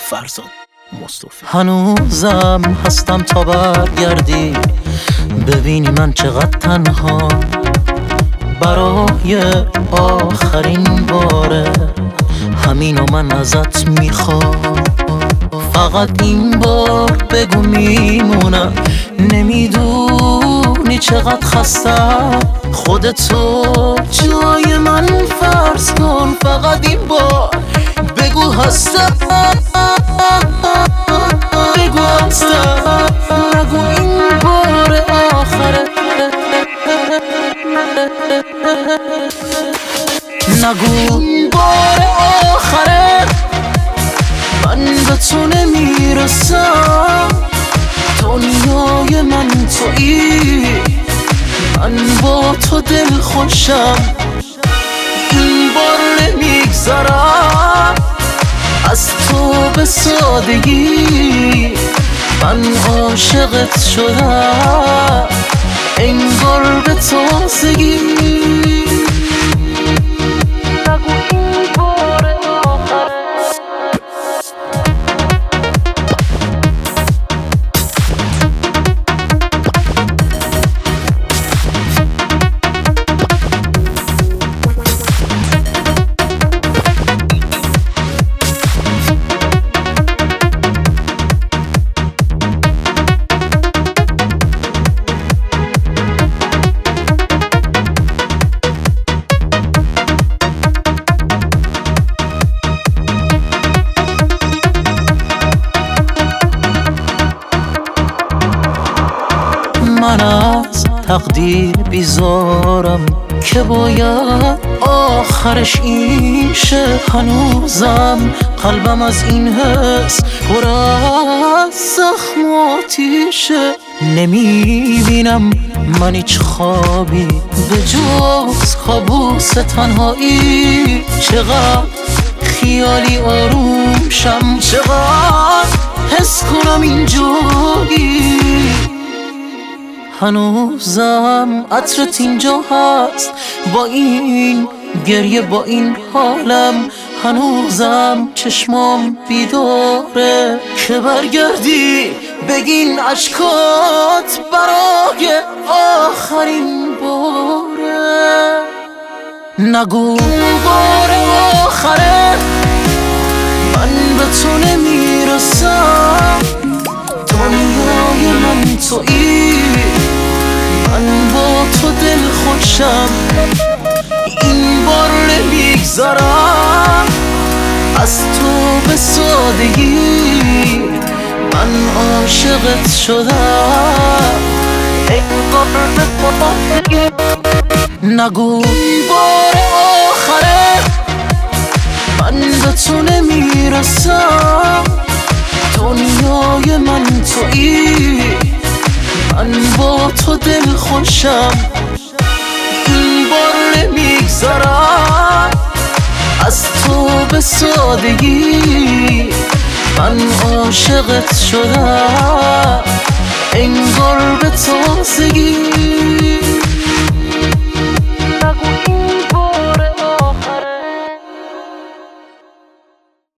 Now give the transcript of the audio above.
فرزاد مصطفی. هنوزم هستم تا برگردی ببینی من چقدر تنها، برای آخرین باره همینو من ازت میخوام. فقط این بار بگو میمونم، نمیدونی چقدر خستم، خودتو جای من فرض کن. فقط این بار بگو هستم، بگو هستم، نگو این بار آخره، نگو این بار آخره من به تو نمیرسم. دنیای من تویی، من با تو دل خوشم. این بار نمیگذرم از تو به سادگی، من عاشقت شدم انگار به تازگی. من از تقدیر بیزارم که باید آخرش این شه. هنوزم قلبم از این حس پر از زخم و آتیشه. نمیبینم من هیچ خوابی به جز کابوس تنهایی. چقدر خیالی آروم شم، چقدر حس کنم اینجایی. هنوزم عطرت اینجا هست با این گریه، با این حالم. هنوزم چشمام بیداره که برگردی بگین اشکات برای آخرین باره. نگو بار آخره من به تو نمیرسم. دنیای من تویی، من با تو دل خوشم. این بار نمیگذرم از تو به سادگی، من عاشقت شدم انگار به تازگی. نگو این بار آخره من به تو نمیرسم. دنیای من تویی، من با تو دل خوشم. این بار نمیگذرم از تو به سادگی، من عاشقت شدم انگار به تازگی.